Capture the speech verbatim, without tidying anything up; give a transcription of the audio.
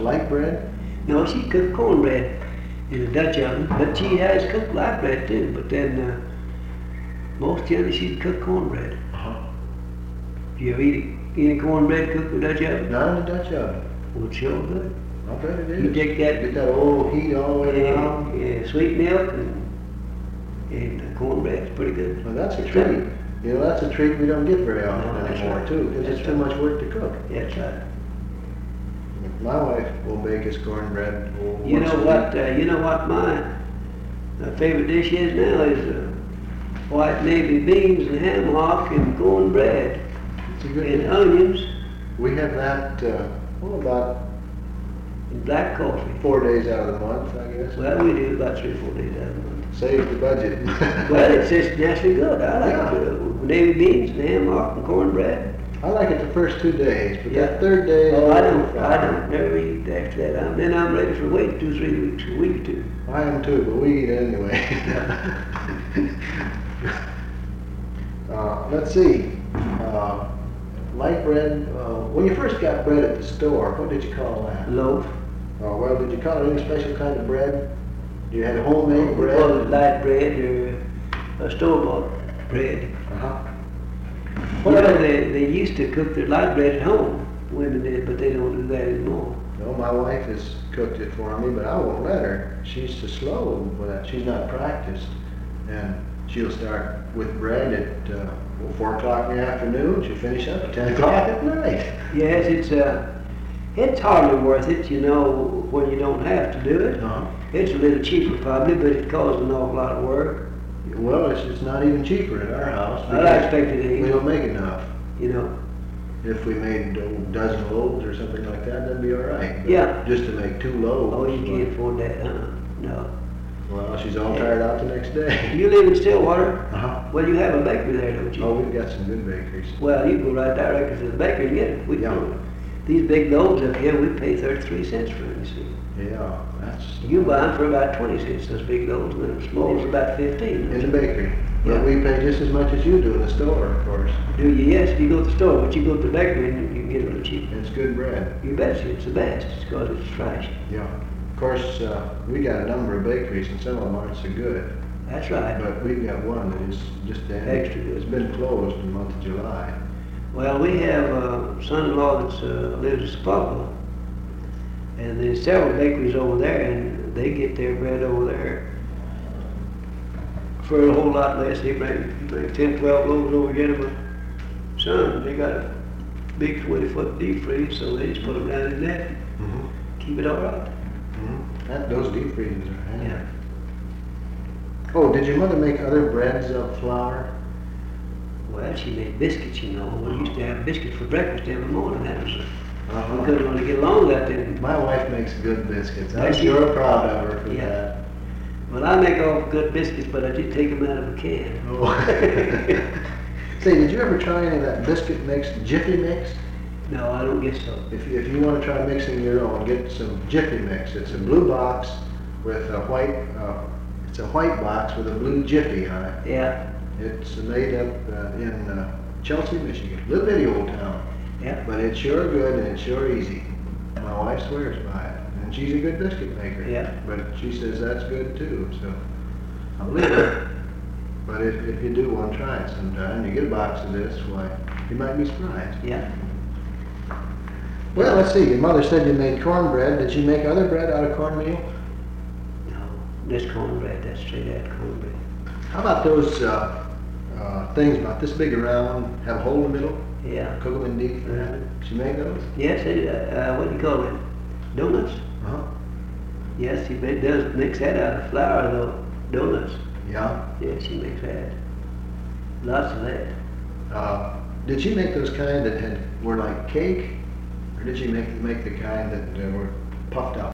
light bread? No, she cooked cornbread in a Dutch oven, but she has cooked light bread too. But then uh, most generally she'd cook cornbread. Uh-huh. Do you ever eat any cornbread cooked in a Dutch oven? Not in the Dutch oven. Well, it's sure good. I bet it is. You take that, Get that old heat all the way around. yeah, yeah, sweet milk and, and uh, cornbread. It's pretty good. Well, that's a treat. You know, that's a treat we don't get very often No, that's anymore, right. too, because That's it's too right. much work to cook. Yeah, that's right. My wife will bake us cornbread. oh, You once know a what? week. Uh, you know what my, my favorite dish is now is uh, white navy beans and ham hock and cornbread It's a good and dish. onions We have that, uh, oh, about and black coffee. four days out of the month, I guess. Well, we do about three or four days out of the month. Saves the budget. Well, it's just naturally good. I like Yeah. it. Uh, navy beans and ham hock and cornbread. I like it the first two days, but Yeah. that third day is Oh, I a little don't, I fry. don't never eat after that. I'm, then I'm ready for wait two, three weeks, a week or two. I am too, but we eat it anyway. uh, let's see. Uh, light bread. Uh, when you first got bread at the store, what did you call that? Loaf. Uh, well, did you call it any special kind of bread? You had homemade We bread. call it light bread or a store-bought bread. Uh-huh. Well, they, they used to cook their light bread at home. Women did, but they don't do that anymore. No, my wife has cooked it for me, but I won't let her. She's too slow with that. She's not practiced. And she'll start with bread at uh, four o'clock in the afternoon. She'll finish up at ten o'clock at night. Yes, it's uh, it's hardly worth it, you know, when you don't have to do it. Uh-huh. It's a little cheaper probably, but it costs an awful lot of work. Well, it's, it's not even cheaper at our house. I expect it We ain't, don't make enough. you know. If we made a dozen loaves or something like that, that'd be all right. But Yeah. just to make two loaves. Oh, you can't afford that, huh? No. Well, she's all tired out the next day. You live in Stillwater? Uh-huh. Well, you have a bakery there, don't you? Oh, we've got some good bakeries. Well, you go right directly to the bakery and get it. We Yeah. don't. These big loaves up here, we pay thirty-three cents for them, you see. Yeah, that's You buy them for about twenty cents, those big loaves, and the smalls are about fifteen. in the bakery. Yeah. But we pay just as much as you do in the store, of course. Do you? Yes, if you go to the store, but you go to the bakery and you can get it a little cheaper. It's good bread. You bet you, it's the best, it's because it's fresh. Yeah. Of course, uh, we got a number of bakeries and some of them aren't so good. That's right. But we've got one that is just damn. Extra good. It's been closed in the month of July. Well, we have a son-in-law that's uh, lives in Sepulveda, and there's several bakeries over there, and they get their bread over there for a whole lot less. They bring, bring ten, twelve loaves over here to my son. They got a big twenty-foot deep freeze, so they just put them down in there, Mm-hmm. keep it all right. Mm-hmm. That, those deep freezers are handy. Yeah. Oh, did your mother make other breads of flour? Well, she made biscuits, you know. We used to have biscuits for breakfast every morning. That was, Uh-huh. we couldn't really get along with that then. My wife makes good biscuits. I'm Does she? sure proud of her for Yeah. that. Well, I make all good biscuits, but I did take them out of a can. Oh. Say, did you ever try any of that biscuit mix, Jiffy Mix? No, I don't guess so. If you, if you want to try mixing your own, get some Jiffy Mix. It's a blue box with a white, uh, it's a white box with a blue Jiffy on it. Yeah, It's made up uh, in uh, Chelsea, Michigan. Little bitty old town. yeah. But it's sure good and it's sure easy. My wife swears by it. And she's a good biscuit maker. Yeah. But she says that's good too, so I believe her. But if, if you do want to try it sometime, you get a box of this, why, you might be surprised. Yeah. Well, let's see, your mother said you made cornbread. Did she make other bread out of cornmeal? No, that's cornbread. That's straight out cornbread. How about those uh, uh, things about this big around, have a hole in the middle, Yeah. cook them in deep fat? She made those? Yes, it, uh, uh, what do you call it? Donuts. Uh-huh. Yes, she ma- does mix that out of flour, though. Donuts. Yeah. Yeah, she makes that. Lots of that. Uh, did she make those kind that had were like cake, or did she make make the kind that uh, were puffed out